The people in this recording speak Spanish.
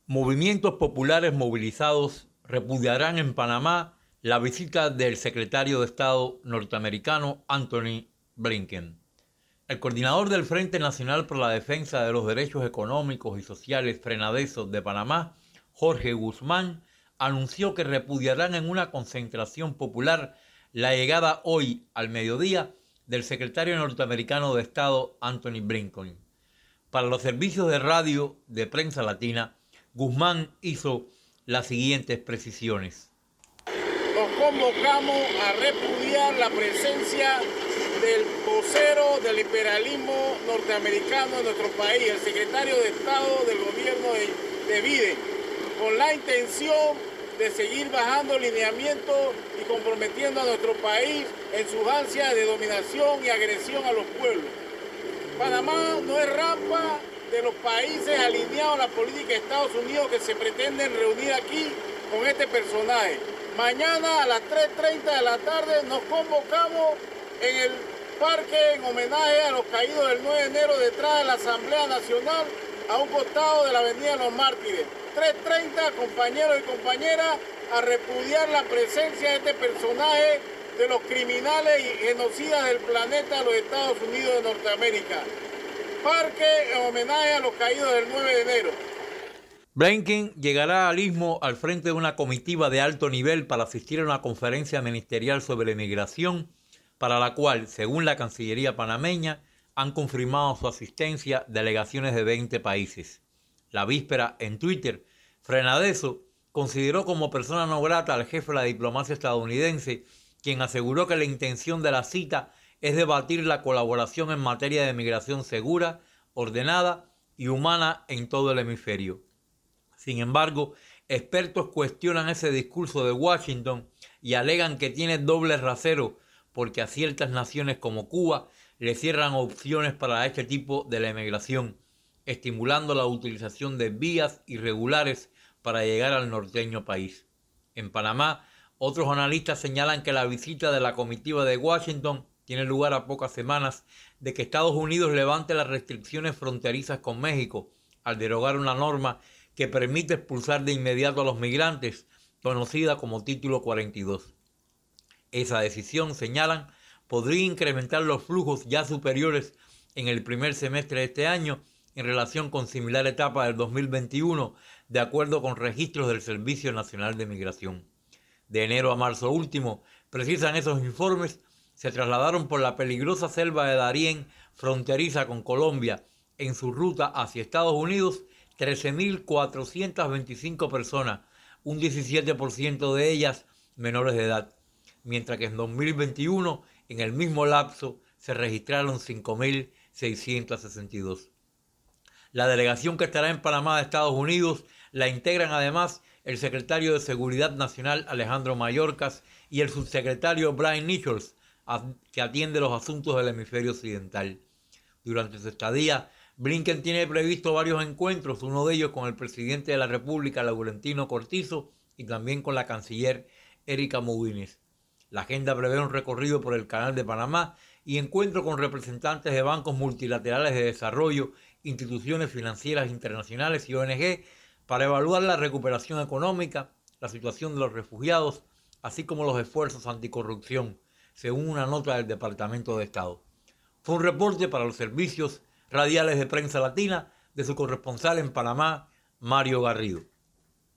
Movimientos populares movilizados repudiarán en Panamá la visita del secretario de Estado norteamericano Antony Blinken. El coordinador del Frente Nacional por la Defensa de los Derechos Económicos y Sociales Frenadeso de Panamá, Jorge Guzmán, anunció que repudiarán en una concentración popular la llegada hoy al mediodía del secretario norteamericano de Estado Antony Blinken. Para los servicios de radio de Prensa Latina, Guzmán hizo las siguientes precisiones. Nos convocamos a repudiar la presencia del vocero del imperialismo norteamericano en nuestro país, el secretario de Estado del gobierno de Biden, con la intención de seguir bajando lineamientos y comprometiendo a nuestro país en sus ansias de dominación y agresión a los pueblos. Panamá no es rampa de los países alineados a la política de Estados Unidos que se pretenden reunir aquí con este personaje. Mañana a las 3:30 de la tarde nos convocamos en el parque en homenaje a los caídos del 9 de enero detrás de la Asamblea Nacional a un costado de la Avenida de los Mártires. 3:30, compañeros y compañeras, a repudiar la presencia de este personaje de los criminales y genocidas del planeta de los Estados Unidos de Norteamérica. Parque en homenaje a los caídos del 9 de enero. Blinken llegará al Istmo al frente de una comitiva de alto nivel para asistir a una conferencia ministerial sobre la inmigración, para la cual, según la Cancillería panameña, han confirmado su asistencia delegaciones de 20 países. La víspera, en Twitter, Frenadeso consideró como persona no grata al jefe de la diplomacia estadounidense, quien aseguró que la intención de la cita es debatir la colaboración en materia de migración segura, ordenada y humana en todo el hemisferio. Sin embargo, expertos cuestionan ese discurso de Washington y alegan que tiene doble rasero porque a ciertas naciones como Cuba le cierran opciones para este tipo de la emigración, estimulando la utilización de vías irregulares para llegar al norteño país. En Panamá, otros analistas señalan que la visita de la comitiva de Washington tiene lugar a pocas semanas de que Estados Unidos levante las restricciones fronterizas con México al derogar una norma que permite expulsar de inmediato a los migrantes, conocida como Título 42. Esa decisión, señalan, podría incrementar los flujos ya superiores en el primer semestre de este año en relación con similar etapa del 2021, de acuerdo con registros del Servicio Nacional de Migración. De enero a marzo último, precisan esos informes, se trasladaron por la peligrosa selva de Darién, fronteriza con Colombia, en su ruta hacia Estados Unidos, 13.425 personas, un 17% de ellas menores de edad, mientras que en 2021, en el mismo lapso, se registraron 5.662. La delegación que estará en Panamá de Estados Unidos la integran además el secretario de Seguridad Nacional Alejandro Mayorkas y el subsecretario Brian Nichols, que atiende los asuntos del hemisferio occidental. Durante su estadía, Blinken tiene previsto varios encuentros, uno de ellos con el presidente de la República, Laurentino Cortizo, y también con la canciller Erika Mouynes. La agenda prevé un recorrido por el Canal de Panamá y encuentro con representantes de bancos multilaterales de desarrollo, instituciones financieras internacionales y ONG para evaluar la recuperación económica, la situación de los refugiados, así como los esfuerzos anticorrupción, según una nota del Departamento de Estado. Fue un reporte para los servicios radiales de Prensa Latina de su corresponsal en Panamá, Mario Garrido.